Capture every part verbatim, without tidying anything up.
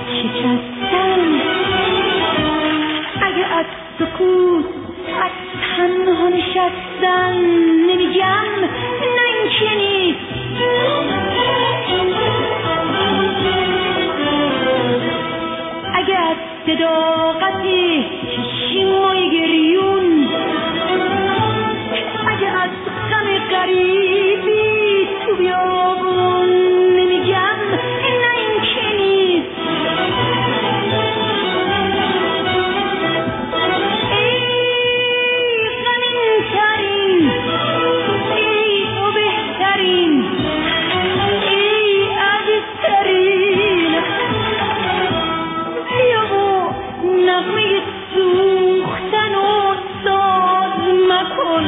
شکستن، اگه از سکوت از تنها نشستن نمیگم نه این که نیست، اگه از صداقتی چشمای گریون، اگه از غم غریبی تو بیابون نمیگم نه این که نیست، ای غمین ترین، ای تو بهترین، ای عزیزترین، بیا و نغمه سوختن و ساز مکن،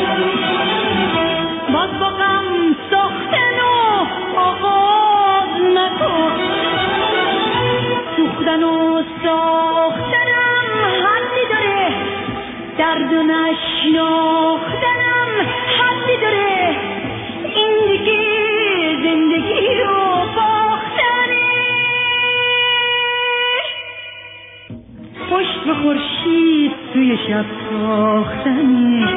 باز با غم ساختن و آغاز مکن، سوختن و ساختنم حدی داره، درد و نشناختنم حدی داره، این دیگه زندگی رو باختنه، پشت به خورشید توی شب تاختنه.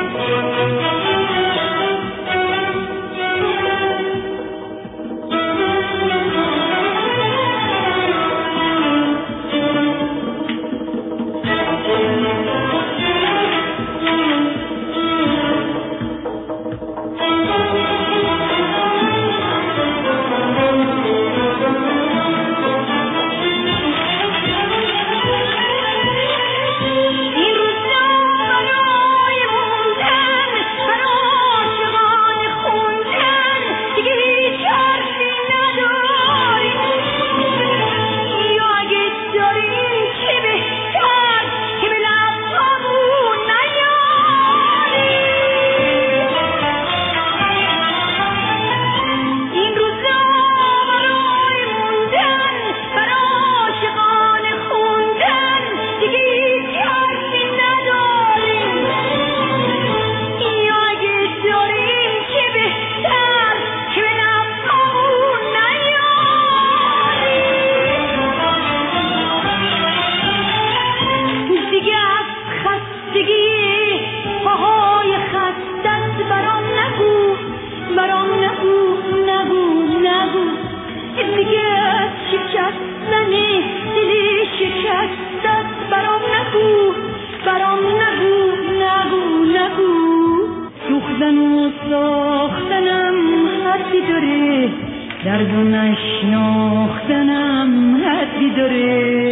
درد و نشناختنم حدی داره،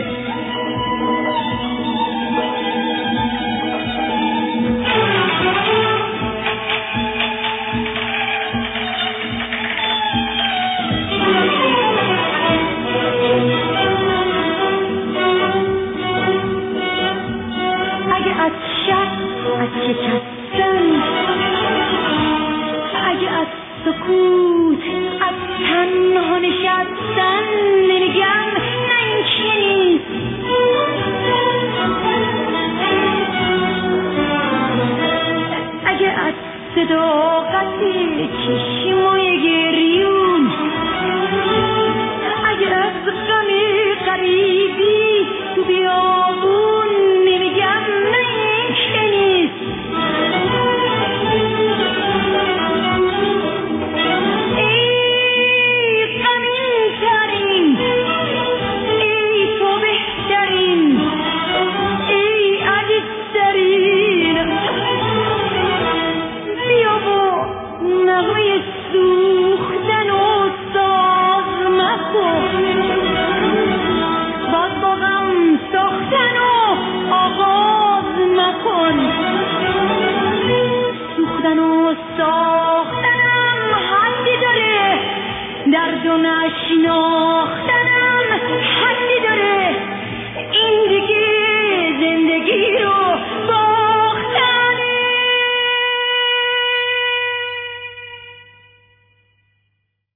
اگه از شک از شکستن، اگه از سکوت از تنها نشستن نمیگم نه این که نیست، اگه از صداقتی چشمای گریون، اگه از غم غریبی تو بیابون نمیگم نه این که نیست، ساختنم حدی داره، درد و نشناختن